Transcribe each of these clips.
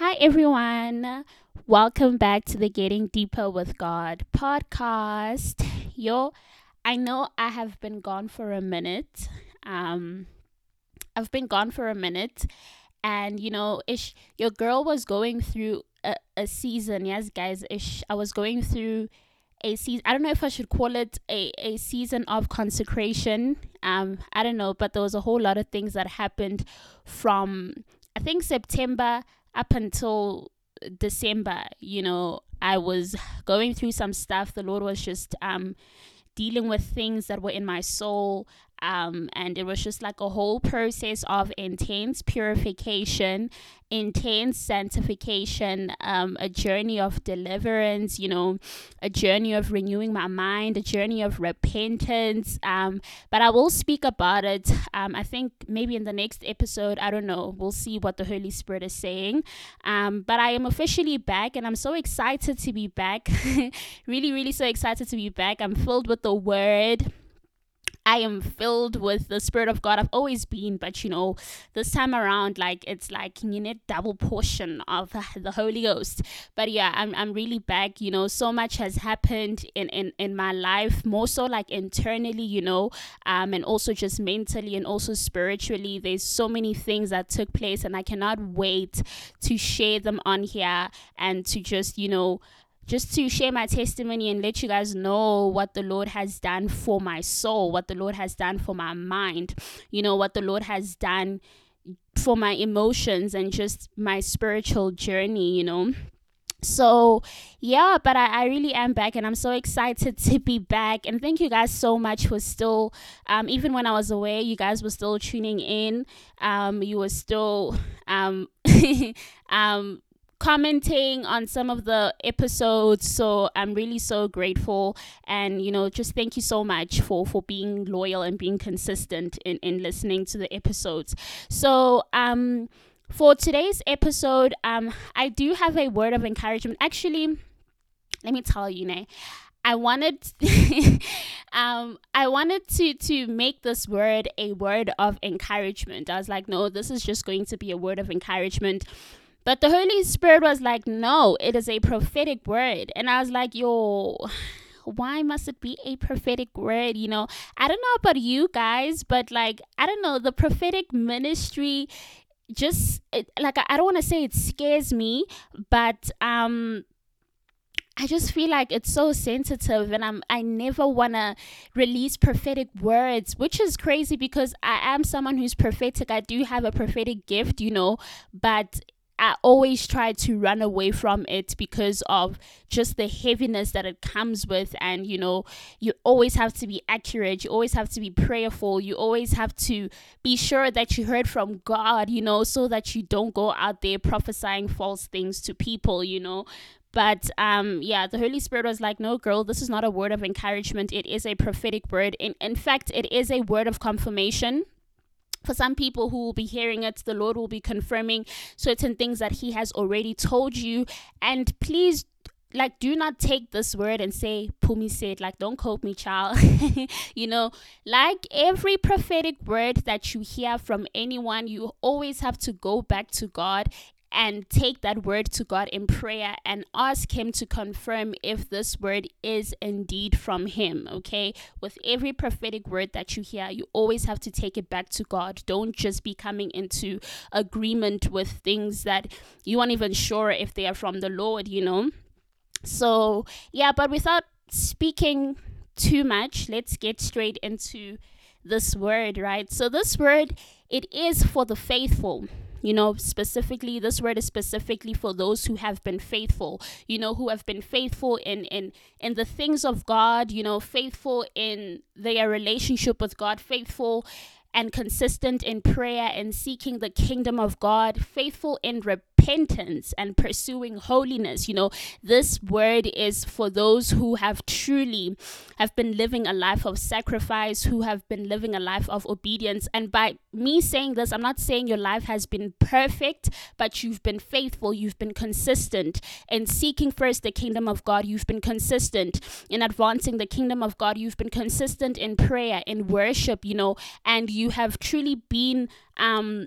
Hi, everyone. Welcome back to the Getting Deeper with God podcast. I know I have been gone for a minute. Um, I've been gone for a minute, and your girl was going through a season. Yes, guys, I was going through a season. I don't know if I should call it a season of consecration. I don't know, but there was a whole lot of things that happened from, I think, September up until December. I was going through some stuff. The Lord was just dealing with things that were in my soul. And it was just like a whole process of intense purification, intense sanctification, a journey of deliverance, a journey of renewing my mind, a journey of repentance. But I will speak about it. I think maybe in the next episode, I don't know. We'll see what the Holy Spirit is saying. But I am officially back, and I'm so excited to be back. Really, really so excited to be back. I'm filled with the word. I am filled with the Spirit of God. I've always been, but this time around, like, it's like you need double portion of the Holy Ghost. But yeah, I'm really back. So much has happened in my life, more so like internally, and also just mentally and also spiritually. There's so many things that took place, and I cannot wait to share them on here and to just to share my testimony and let you guys know what the Lord has done for my soul, what the Lord has done for my mind, what the Lord has done for my emotions and just my spiritual journey. So yeah, but I really am back, and I'm so excited to be back. And thank you guys so much for still, even when I was away, you guys were still tuning in. You were still commenting on some of the episodes, so I'm really so grateful. And just thank you so much for being loyal and being consistent in listening to the episodes. So for today's episode, I do have a word of encouragement. Actually, let me tell you, I wanted I wanted to make this word a word of encouragement. I was like, no, this is just going to be a word of encouragement. But the Holy Spirit was like, no, it is a prophetic word. And I was like, why must it be a prophetic word? I don't know about you guys, but like, I don't know, the prophetic ministry I don't want to say it scares me, but I just feel like it's so sensitive, and I never want to release prophetic words, which is crazy because I am someone who's prophetic. I do have a prophetic gift, but I always try to run away from it because of just the heaviness that it comes with. And, you always have to be accurate. You always have to be prayerful. You always have to be sure that you heard from God, so that you don't go out there prophesying false things to people, But the Holy Spirit was like, no, girl, this is not a word of encouragement. It is a prophetic word. In fact, it is a word of confirmation. For some people who will be hearing it, the Lord will be confirming certain things that He has already told you. And please, do not take this word and say, Pumi said, don't quote me, child. Like every prophetic word that you hear from anyone, you always have to go back to God and take that word to God in prayer and ask Him to confirm if this word is indeed from Him. Okay, with every prophetic word that you hear, you always have to take it back to God. Don't just be coming into agreement with things that you aren't even sure if they are from the Lord. So yeah, but without speaking too much, let's get straight into this word, right? So this word, it is for the faithful. Specifically, this word is specifically for those who have been faithful, who have been faithful in the things of God, faithful in their relationship with God, faithful and consistent in prayer and seeking the kingdom of God, faithful in repentance and pursuing holiness. This word is for those who have been living a life of sacrifice, who have been living a life of obedience. And by me saying this, I'm not saying your life has been perfect, but you've been faithful, you've been consistent in seeking first the kingdom of God, you've been consistent in advancing the kingdom of God, you've been consistent in prayer, in worship, and you have truly been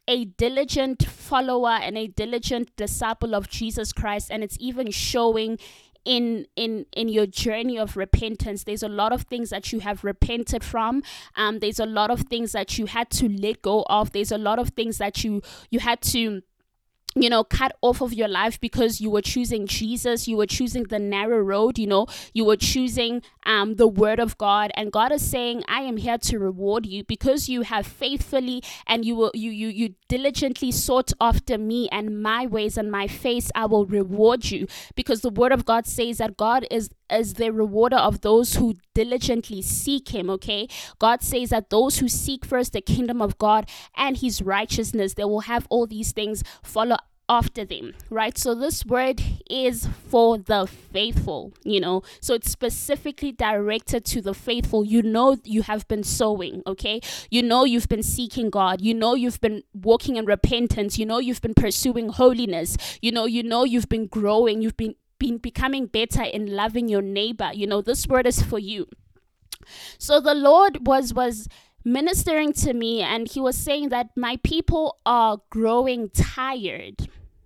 a diligent follower and a diligent disciple of Jesus Christ, and it's even showing in your journey of repentance. There's a lot of things that you have repented from. There's a lot of things that you had to let go of. There's a lot of things that you had to cut off of your life because you were choosing Jesus, you were choosing the narrow road, you were choosing the word of God. And God is saying, I am here to reward you because you have faithfully and you diligently sought after me and my ways and my face. I will reward you, because the word of God says that God is the rewarder of those who diligently seek him. Okay, God says that those who seek first the kingdom of God and his righteousness, they will have all these things follow after them, right? So this word is for the faithful, so it's specifically directed to the faithful. You have been sowing, okay? You've been seeking God. You've been walking in repentance. You've been pursuing holiness. You've been growing. You've been becoming better in loving your neighbor. This word is for you. So the Lord was ministering to me, and he was saying that my people are growing tired.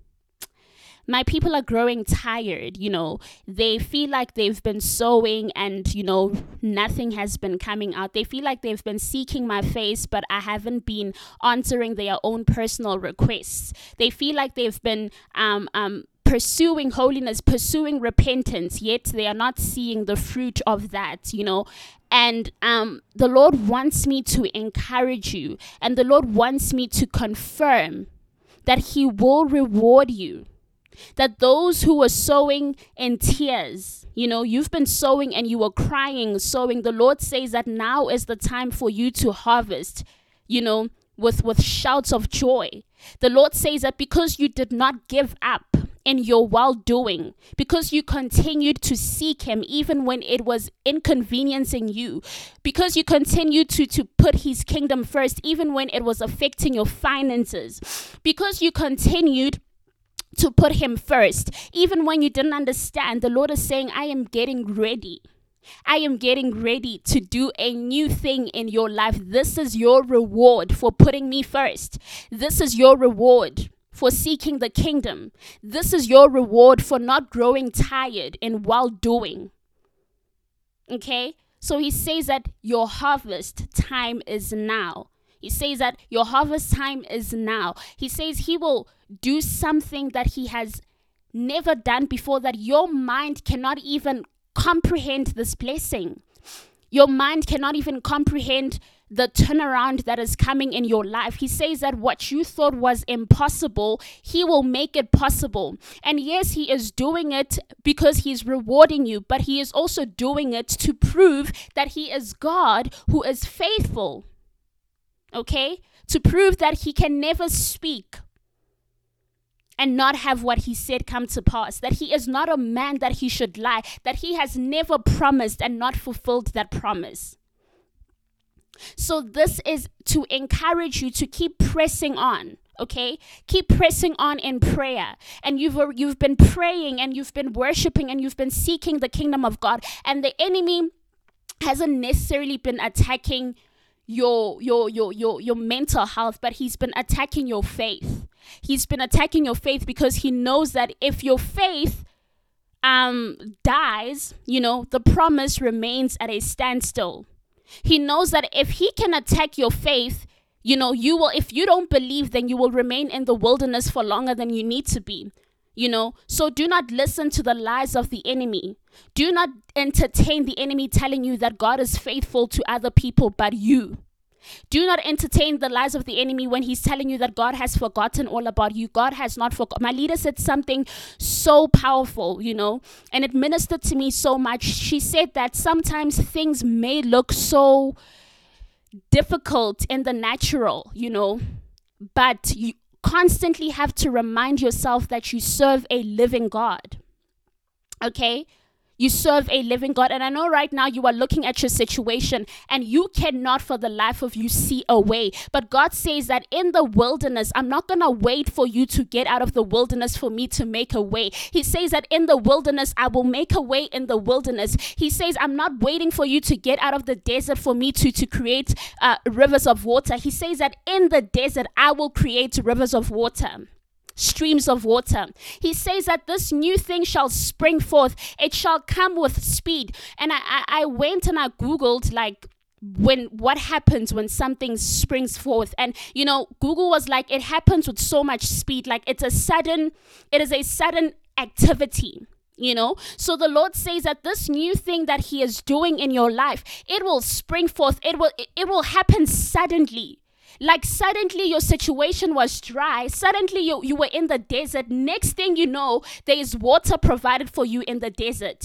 My people are growing tired. They feel like they've been sowing and, nothing has been coming out. They feel like they've been seeking my face, but I haven't been answering their own personal requests. They feel like they've been pursuing holiness, pursuing repentance, yet they are not seeing the fruit of that, And the Lord wants me to encourage you, and the Lord wants me to confirm that he will reward you. That those who were sowing in tears, you've been sowing and you were crying, sowing. The Lord says that now is the time for you to harvest, with shouts of joy. The Lord says that because you did not give up in your well-doing, because you continued to seek him even when it was inconveniencing you, because you continued to put his kingdom first even when it was affecting your finances, because you continued to put him first even when you didn't understand. The Lord is saying, I am getting ready. I am getting ready to do a new thing in your life. This is your reward for putting me first. This is your reward for seeking the kingdom. This is your reward for not growing tired in well-doing. Okay? So he says that your harvest time is now. He says that your harvest time is now. He says he will do something that he has never done before, that your mind cannot even comprehend this blessing. Your mind cannot even comprehend the turnaround that is coming in your life. He says that what you thought was impossible, he will make it possible. And yes, he is doing it because he's rewarding you, but he is also doing it to prove that he is God who is faithful. Okay? To prove that he can never speak and not have what he said come to pass. That he is not a man that he should lie. That he has never promised and not fulfilled that promise. So this is to encourage you to keep pressing on. Okay? Keep pressing on in prayer. And you've been praying and you've been worshiping and you've been seeking the kingdom of God. And the enemy hasn't necessarily been attacking your mental health, but he's been attacking your faith. He's been attacking your faith because he knows that if your faith dies, the promise remains at a standstill. He knows that if he can attack your faith, you will, if you don't believe, then you will remain in the wilderness for longer than you need to be. So do not listen to the lies of the enemy. Do not entertain the enemy telling you that God is faithful to other people but you. Do not entertain the lies of the enemy when he's telling you that God has forgotten all about you. God has not forgotten. My leader said something so powerful, and it ministered to me so much. She said that sometimes things may look so difficult in the natural, but you constantly have to remind yourself that you serve a living God. Okay? You serve a living God. And I know right now you are looking at your situation and you cannot for the life of you see a way. But God says that in the wilderness, I'm not going to wait for you to get out of the wilderness for me to make a way. He says that in the wilderness, I will make a way in the wilderness. He says, I'm not waiting for you to get out of the desert for me to create rivers of water. He says that in the desert, I will create rivers of water. Streams of water. He says that this new thing shall spring forth. It shall come with speed. And I went and I Googled like what happens when something springs forth. And Google was like, it happens with so much speed. Like it is a sudden activity. So the Lord says that this new thing that he is doing in your life, it will spring forth. It will happen suddenly. Like suddenly your situation was dry. Suddenly you were in the desert. Next thing you know, there is water provided for you in the desert,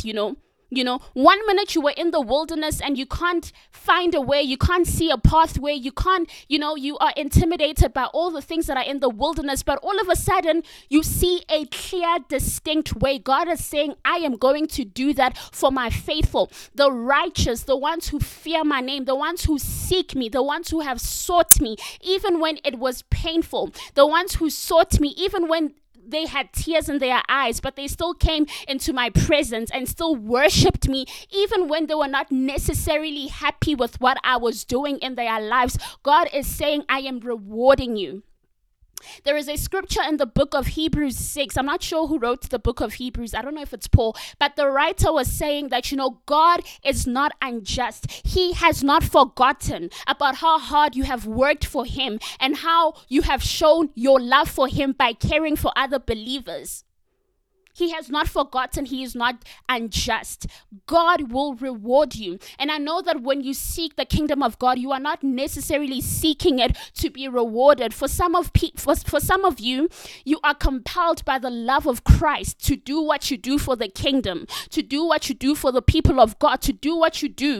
1 minute you were in the wilderness and you can't find a way, you can't see a pathway, you can't, you are intimidated by all the things that are in the wilderness, but all of a sudden you see a clear, distinct way. God is saying, I am going to do that for my faithful, the righteous, the ones who fear my name, the ones who seek me, the ones who have sought me, even when it was painful, the ones who sought me, even when they had tears in their eyes, but they still came into my presence and still worshipped me, even when they were not necessarily happy with what I was doing in their lives. God is saying, I am rewarding you. There is a scripture in the book of Hebrews 6. I'm not sure who wrote the book of Hebrews. I don't know if it's Paul, but the writer was saying that, God is not unjust. He has not forgotten about how hard you have worked for him and how you have shown your love for him by caring for other believers. He has not forgotten. He is not unjust. God will reward you. And I know that when you seek the kingdom of God, you are not necessarily seeking it to be rewarded. For some of you, you are compelled by the love of Christ to do what you do for the kingdom, to do what you do for the people of God, to do what you do,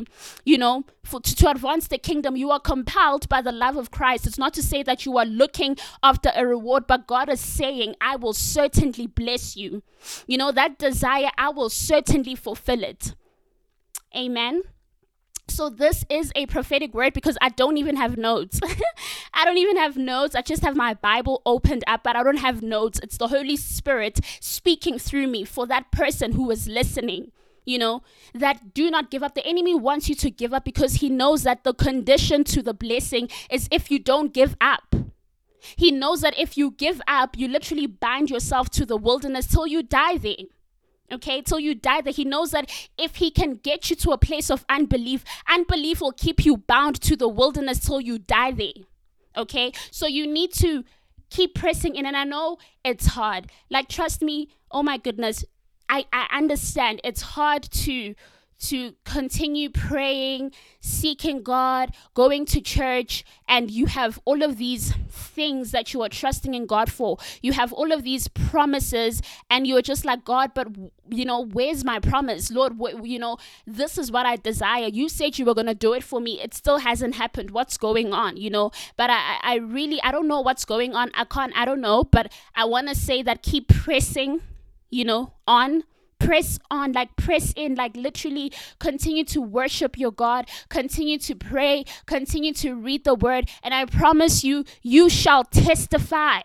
to advance the kingdom. You are compelled by the love of Christ. It's not to say that you are looking after a reward, but God is saying, I will certainly bless you. That desire, I will certainly fulfill it. Amen. So this is a prophetic word because I don't even have notes. I don't even have notes. I just have my Bible opened up, but I don't have notes. It's the Holy Spirit speaking through me for that person who is listening. That do not give up. The enemy wants you to give up because he knows that the condition to the blessing is if you don't give up. He knows that if you give up, you literally bind yourself to the wilderness till you die there. Okay, till you die there. He knows that if he can get you to a place of unbelief will keep you bound to the wilderness till you die there. Okay, so you need to keep pressing in. And I know it's hard. Like, trust me, oh my goodness, I understand it's hard to continue praying, seeking God, going to church, and you have all of these things that you are trusting in God for. You have all of these promises, and you're just like, God, but where's my promise? Lord, this is what I desire. You said you were going to do it for me. It still hasn't happened. What's going on? But I really don't know what's going on. I don't know, but I want to say that keep pressing, on. Press on, like press in, like literally continue to worship your God, continue to pray, continue to read the word, and I promise you, you shall testify.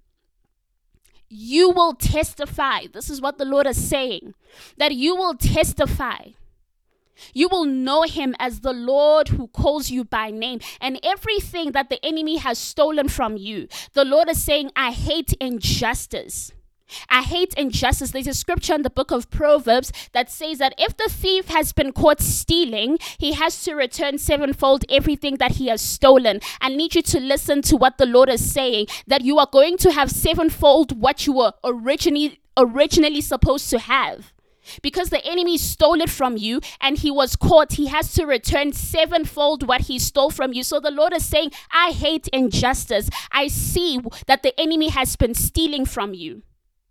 You will testify. This is what the Lord is saying, that you will testify. You will know him as the Lord who calls you by name, and everything that the enemy has stolen from you, the Lord is saying, I hate injustice. I hate injustice. There's a scripture in the book of Proverbs that says that if the thief has been caught stealing, he has to return sevenfold everything that he has stolen. I need you to listen to what the Lord is saying, that you are going to have sevenfold what you were originally supposed to have. Because the enemy stole it from you and he was caught, he has to return sevenfold what he stole from you. So the Lord is saying, I hate injustice. I see that the enemy has been stealing from you.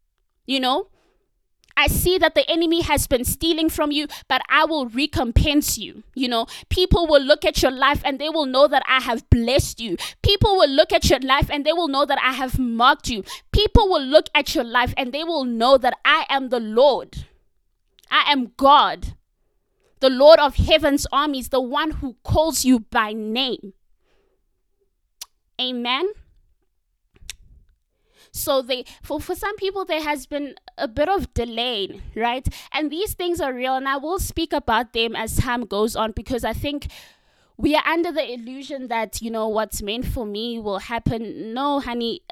I see that the enemy has been stealing from you, but I will recompense you. People will look at your life and they will know that I have blessed you. People will look at your life and they will know that I have marked you. People will look at your life and they will know that I am the Lord. I am God, the Lord of heaven's armies, the one who calls you by name. Amen. So for some people, there has been a bit of delay, right? And these things are real, and I will speak about them as time goes on, because I think we are under the illusion that, what's meant for me will happen. No, honey,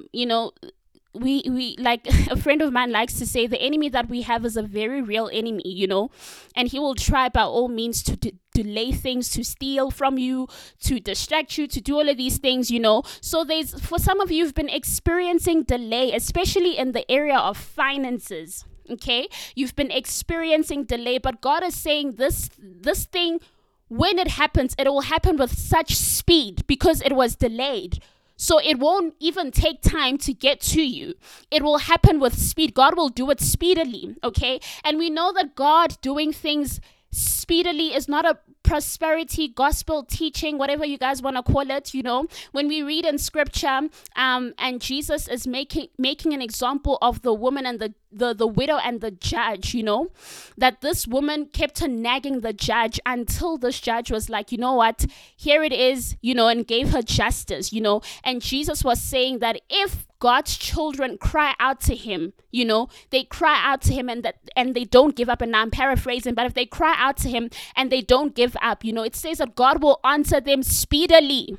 we like a friend of mine likes to say, the enemy that we have is a very real enemy, and he will try by all means to delay things, to steal from you, to distract you, to do all of these things. So for some of you, you've been experiencing delay, especially in the area of finances. Okay, you've been experiencing delay, but God is saying this thing, when it happens, it will happen with such speed because it was delayed. So it won't even take time to get to you. It will happen with speed. God will do it speedily, okay? And we know that God doing things speedily is not a prosperity gospel teaching, whatever you guys want to call it. When we read in scripture, and Jesus is making an example of the woman and the widow and the judge, that this woman kept on nagging the judge until this judge was like, you know what, here it is, and gave her justice, and Jesus was saying that if God's children cry out to him, they cry out to him and they don't give up. And now I'm paraphrasing, but if they cry out to him and they don't give up, it says that God will answer them speedily.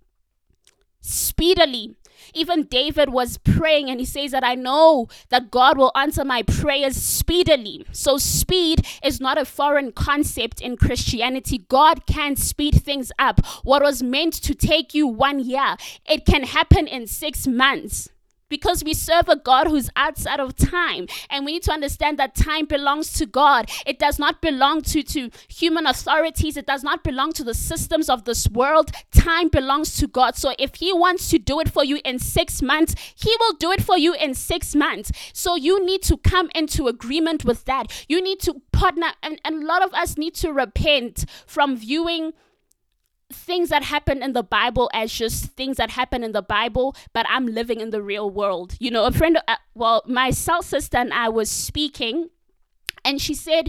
Speedily. Even David was praying and he says that I know that God will answer my prayers speedily. So speed is not a foreign concept in Christianity. God can speed things up. What was meant to take you 1 year, it can happen in 6 months. Because we serve a God who's outside of time. And we need to understand that time belongs to God. It does not belong to human authorities. It does not belong to the systems of this world. Time belongs to God. So if he wants to do it for you in 6 months, he will do it for you in 6 months. So you need to come into agreement with that. You need to partner. And a lot of us need to repent from viewing things that happen in the Bible as just things that happen in the Bible, but I'm living in the real world. A friend, my soul sister and I was speaking, and she said,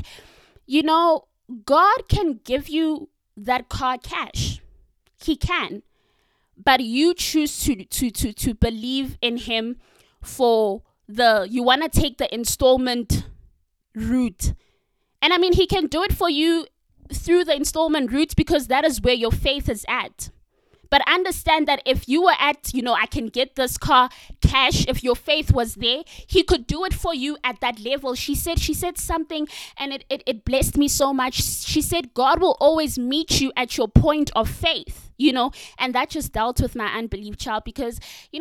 God can give you that car cash. He can, but you choose to believe in him you want to take the installment route. And I mean, he can do it for you through the installment route because that is where your faith is at. But understand that if you were at, I can get this car cash, if your faith was there, he could do it for you at that level. She said something and it blessed me so much. She said, God will always meet you at your point of faith, and that just dealt with my unbelief, child, because,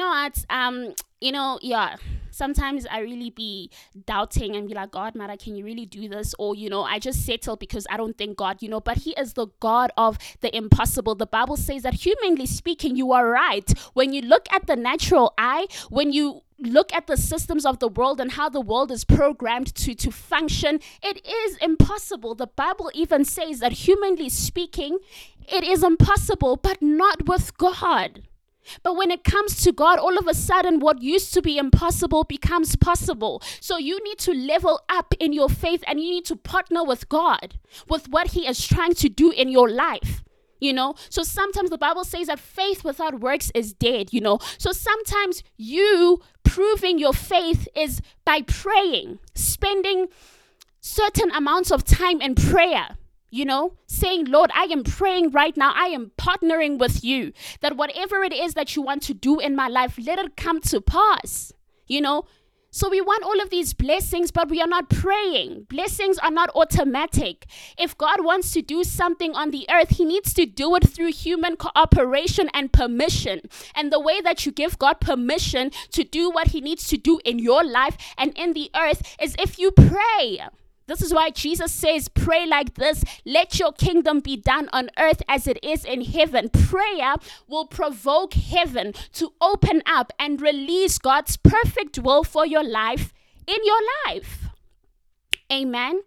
sometimes I really be doubting and be like, God, Mara, can you really do this? Or, I just settle because I don't think God, but he is the God of the impossible. The Bible says that humanly speaking, you are right. When you look at the natural eye, when you look at the systems of the world and how the world is programmed to function, it is impossible. The Bible even says that humanly speaking, it is impossible, but not with God. But when it comes to God, all of a sudden, what used to be impossible becomes possible. So you need to level up in your faith and you need to partner with God, with what he is trying to do in your life. So sometimes the Bible says that faith without works is dead, So sometimes you proving your faith is by praying, spending certain amounts of time in prayer. Saying, Lord, I am praying right now. I am partnering with you that whatever it is that you want to do in my life, let it come to pass, So we want all of these blessings, but we are not praying. Blessings are not automatic. If God wants to do something on the earth, he needs to do it through human cooperation and permission. And the way that you give God permission to do what he needs to do in your life and in the earth is if you pray. This is why Jesus says, pray like this, let your kingdom be done on earth as it is in heaven. Prayer will provoke heaven to open up and release God's perfect will for your life in your life. Amen.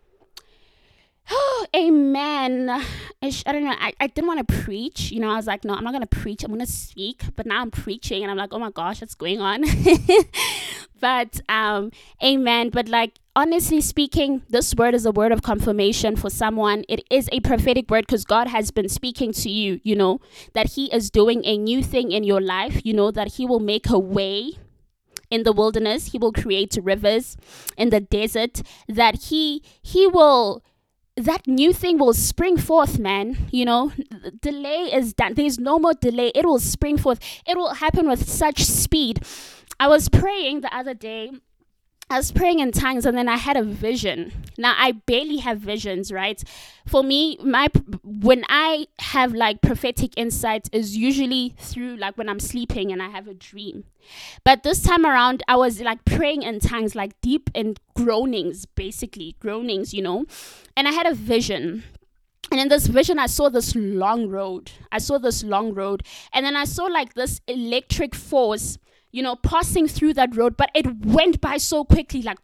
Oh, amen. I don't know. I didn't want to preach. I was like, no, I'm not going to preach. I'm going to speak. But now I'm preaching and I'm like, oh my gosh, what's going on? But, amen. But honestly speaking, this word is a word of confirmation for someone. It is a prophetic word because God has been speaking to you, that he is doing a new thing in your life, that he will make a way in the wilderness. He will create rivers in the desert, that that new thing will spring forth, man. Delay is done. There's no more delay. It will spring forth. It will happen with such speed. I was praying the other day. I was praying in tongues, and then I had a vision. Now, I barely have visions, right? For me, when I have like prophetic insights is usually through like when I'm sleeping and I have a dream. But this time around, I was like praying in tongues, like deep in groanings, basically groanings, and I had a vision. And in this vision, I saw this long road. And then I saw like this electric force, passing through that road, but it went by so quickly, like,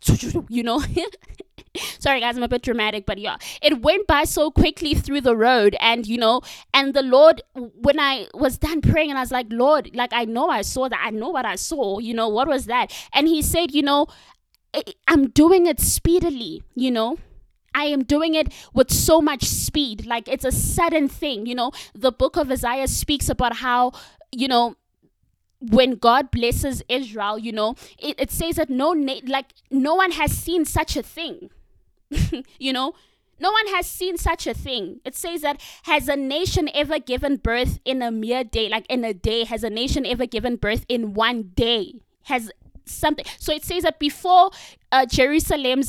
sorry guys, I'm a bit dramatic, but yeah, it went by so quickly through the road. And, and the Lord, when I was done praying, and I was like, Lord, like, I know I saw that. I know what I saw, what was that? And he said, I'm doing it speedily, I am doing it with so much speed. Like, it's a sudden thing, the book of Isaiah speaks about how, when God blesses Israel, it says that no one has seen such a thing. No one has seen such a thing. It says that, has a nation ever given birth in a mere day? Like, in a day, has a nation ever given birth in one day? Has something. So it says that before Jerusalem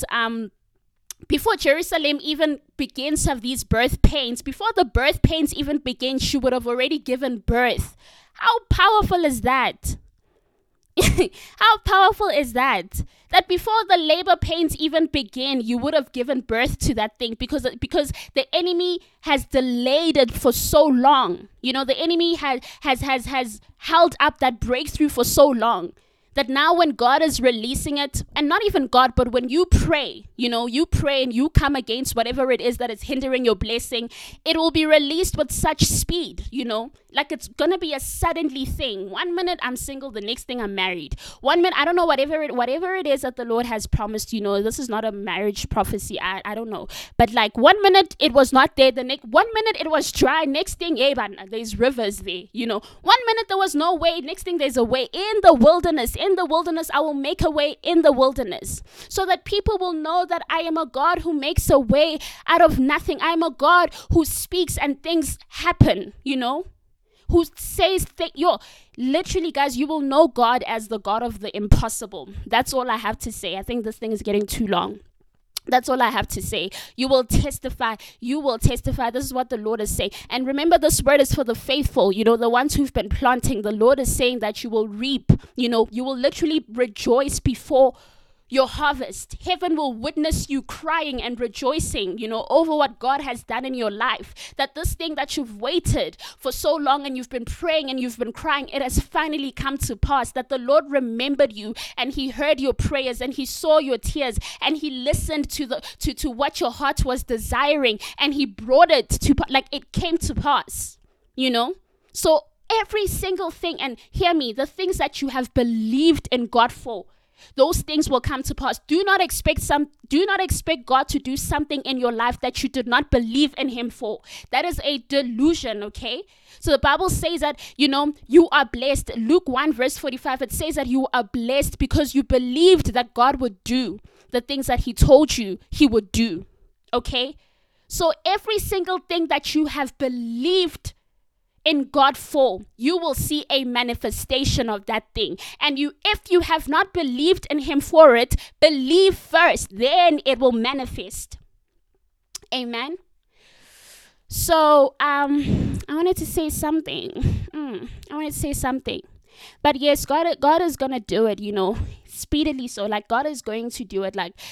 even begins to have these birth pains, before the birth pains even begin, she would have already given birth. How powerful is that? How powerful is that? That before the labor pains even begin, you would have given birth to that thing, because the enemy has delayed it for so long. The enemy has held up that breakthrough for so long, that now when God is releasing it, and not even God, but when you pray, you pray and you come against whatever it is that is hindering your blessing, it will be released with such speed, like it's going to be a suddenly thing. 1 minute I'm single, the next thing I'm married. 1 minute, I don't know, whatever it is that the Lord has promised, this is not a marriage prophecy. I don't know. But like 1 minute it was not there. The next 1 minute it was dry. Next thing, but there's rivers there, 1 minute there was no way. Next thing there's a way in the wilderness. In the wilderness, I will make a way in the wilderness, so that people will know that I am a God who makes a way out of nothing. I am a God who speaks and things happen, who says literally, guys, you will know God as the God of the impossible. That's all I have to say. I think this thing is getting too long. That's all I have to say. You will testify. This is what the Lord is saying. And remember, this word is for the faithful, the ones who've been planting. The Lord is saying that you will reap, you will literally rejoice before your harvest. Heaven will witness you crying and rejoicing, over what God has done in your life. That this thing that you've waited for so long, and you've been praying and you've been crying, it has finally come to pass. That the Lord remembered you, and he heard your prayers, and he saw your tears, and he listened to what your heart was desiring, and he brought it to, like, it came to pass, So every single thing, and hear me, the things that you have believed in God for, those things will come to pass. Do not expect God to do something in your life that you did not believe in him for. That is a delusion, okay? So the Bible says that, you are blessed. Luke 1 verse 45, it says that you are blessed because you believed that God would do the things that he told you he would do, okay? So every single thing that you have believed in God for, you will see a manifestation of that thing. And if you have not believed in him for it, believe first, then it will manifest. Amen. So I wanted to say something. But yes, God is gonna do it, speedily. So like, God is going to do it. Like,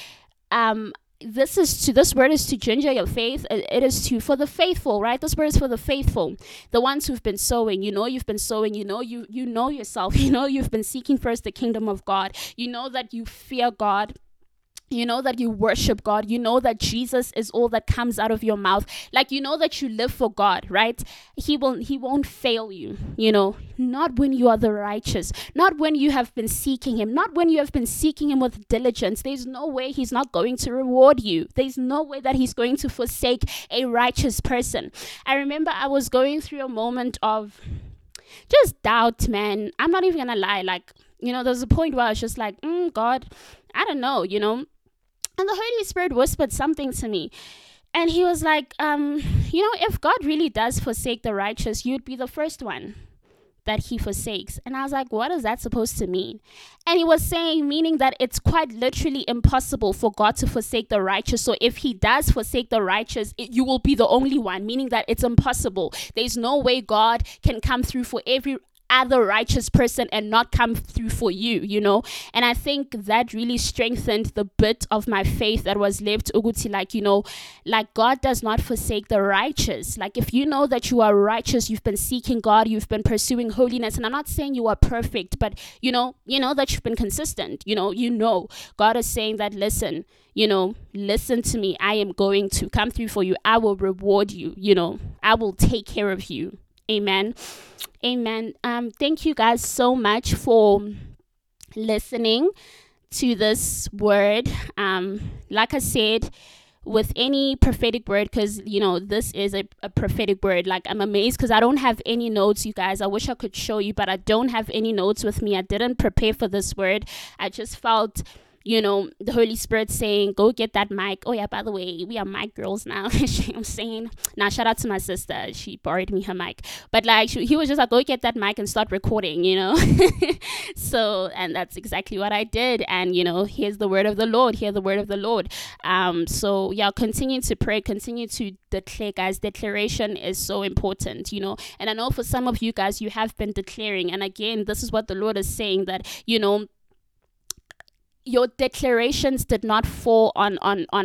this word is to ginger your faith. It is for the faithful, right? This word is for the faithful, the ones who've been sowing. You've been sowing. You know yourself. You've been seeking first the kingdom of God. You know that you fear God. You know that you worship God. You know that Jesus is all that comes out of your mouth. Like, you know that you live for God, right? He won't fail you, not when you are the righteous, not when you have been seeking him, not when you have been seeking him with diligence. There's no way he's not going to reward you. There's no way that he's going to forsake a righteous person. I remember I was going through a moment of just doubt, man. I'm not even gonna lie. Like, there's a point where I was just like, God, I don't know, and the Holy Spirit whispered something to me. And he was like, if God really does forsake the righteous, you'd be the first one that he forsakes. And I was like, what is that supposed to mean? And he was saying, meaning that it's quite literally impossible for God to forsake the righteous. So if he does forsake the righteous, you will be the only one, meaning that it's impossible. There's no way God can come through for every other righteous person and not come through for you, and I think that really strengthened the bit of my faith that was left. Uguti, like God does not forsake the righteous. Like, if you know that you are righteous, you've been seeking God, you've been pursuing holiness, and I'm not saying you are perfect, but you know that you've been consistent. God is saying that, listen to me. I am going to come through for you. I will reward you. I will take care of you. Amen. Thank you guys so much for listening to this word. Like I said, with any prophetic word, because this is a prophetic word. Like, I'm amazed because I don't have any notes, you guys. I wish I could show you, but I don't have any notes with me. I didn't prepare for this word. I just felt the Holy Spirit saying, go get that mic. Oh yeah, by the way, we are mic girls now. I'm saying, now shout out to my sister. She borrowed me her mic. But like, he was just like, go get that mic and start recording, So, and that's exactly what I did. And, here's the word of the Lord. Hear the word of the Lord. So yeah, continue to pray, continue to declare, guys. Declaration is so important, and I know for some of you guys, you have been declaring. And again, this is what the Lord is saying, that, your declarations did not fall on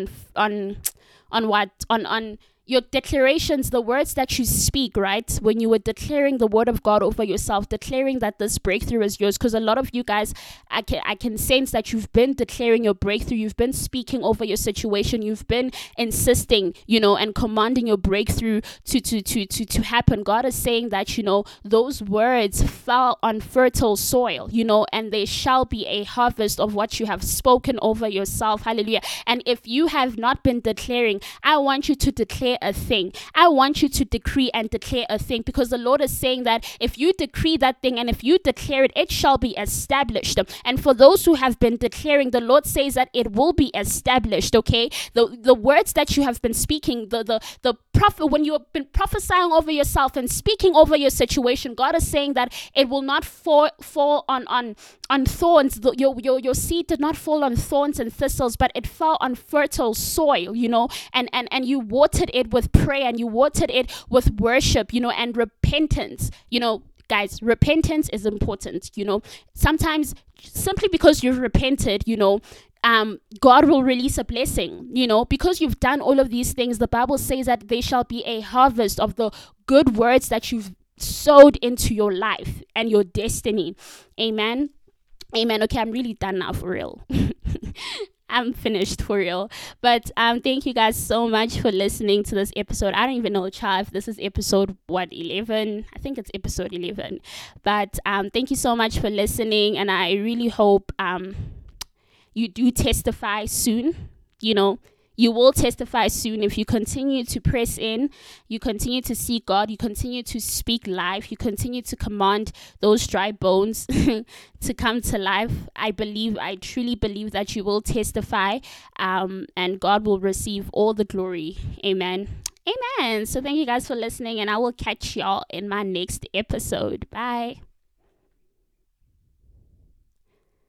your declarations, the words that you speak, right? When you were declaring the word of God over yourself, declaring that this breakthrough is yours. Because a lot of you guys, I can sense that you've been declaring your breakthrough. You've been speaking over your situation. You've been insisting, and commanding your breakthrough to happen. God is saying that, those words fell on fertile soil, and there shall be a harvest of what you have spoken over yourself. Hallelujah. And if you have not been declaring, I want you to declare a thing. I want you to decree and declare a thing, because the Lord is saying that if you decree that thing and if you declare it, it shall be established. And for those who have been declaring, the Lord says that it will be established. Okay, the words that you have been speaking, the prophet, when you have been prophesying over yourself and speaking over your situation, God is saying that it will not fall on thorns. Your seed did not fall on thorns and thistles, but it fell on fertile soil, and you watered it with prayer, and you watered it with worship, and repentance. Guys, repentance is important. Sometimes simply because you've repented, God will release a blessing, because you've done all of these things. The Bible says that there shall be a harvest of the good words that you've sowed into your life and your destiny. Amen. Okay, I'm really done now, for real. I'm finished, for real. But thank you guys so much for listening to this episode. I don't even know, child, if this is episode 11. I think it's episode 11. But thank you so much for listening, and I really hope you do testify soon. You will testify soon if you continue to press in, you continue to seek God, you continue to speak life, you continue to command those dry bones to come to life. I truly believe that you will testify, and God will receive all the glory. Amen. So thank you guys for listening, and I will catch y'all in my next episode. Bye.